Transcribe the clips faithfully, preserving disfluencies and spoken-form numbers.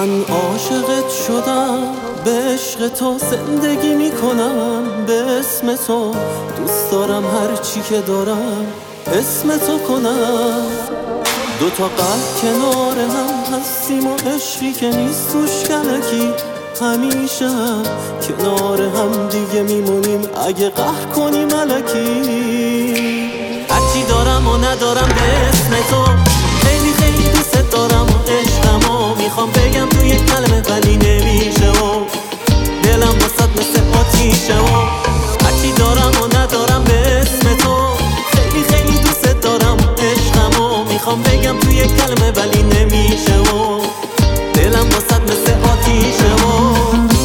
من عاشقت شدم، به عشق تو زندگی میکنم، به اسم تو دوست دارم هر چی که دارم اسم تو کنم. دو تا قلب کنار هم هستیم و عشقی که نیست توش کلکی، همیشه هم کنار هم دیگه میمونیم اگه قهر کنیم الکی. هرچی دارم و ندارم به اسم تو، خیلی خیلی دوست دارم و عشقمو میخوام بگم توی یک کلمه ولی نمیشه و دلم واسط مثل آتیشه و هرچی دارم و ندارم به اسم تو، خیلی خیلی دوست دارم و عشقمو میخوام بگم توی یک کلمه ولی نمیشه و دلم واسط مثل آتیشه و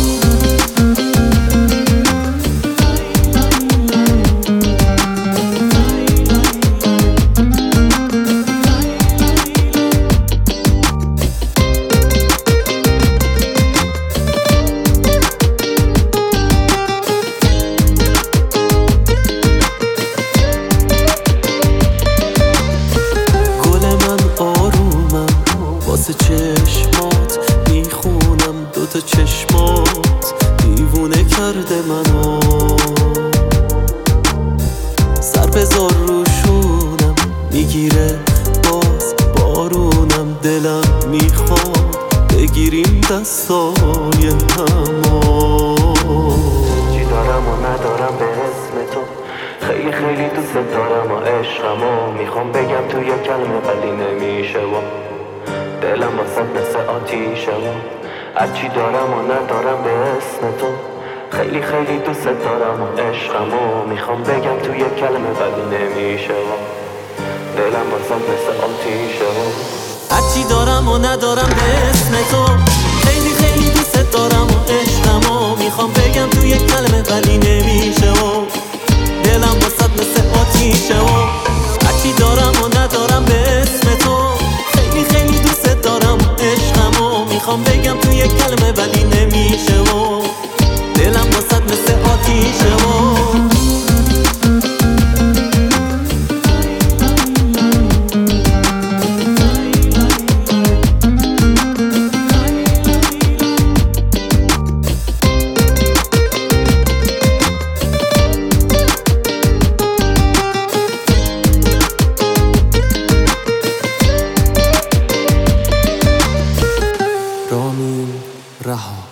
چشمات میخونم، دوتا چشمات دیوونه کرده منو. سر بذار روشونم میگیره باز بارونم، دلم میخواد بگیریم دستای همو. چی دارم و ندارم به اسم تو، خیلی خیلی دوست دارم و عشقمو میخوام بگم توی کلمه ولی نمیشه و دلم واسه مثل آتیشه و هرچی دارم و ندارم به اسم تو، خیلی خیلی دوست دارم و عشقمو میخوام بگم توی کلمه ولی نمیشه و دلم واسه مثل آتیشه و هرچی دارم و ندارم به اسم تو، خیلی خیلی دوست دارم و عشقمو میخوام بگم توی کلمه ولی نمیشه و دلم واسه مثل آتیشه و هرچی دارم و ندارم به اسم تو، خیلی خیلی دوست دارم و عشقمو میخوام بگم توی کلمه ولی نمیشه و دلم واسط مثل آتیشه و رامین رها.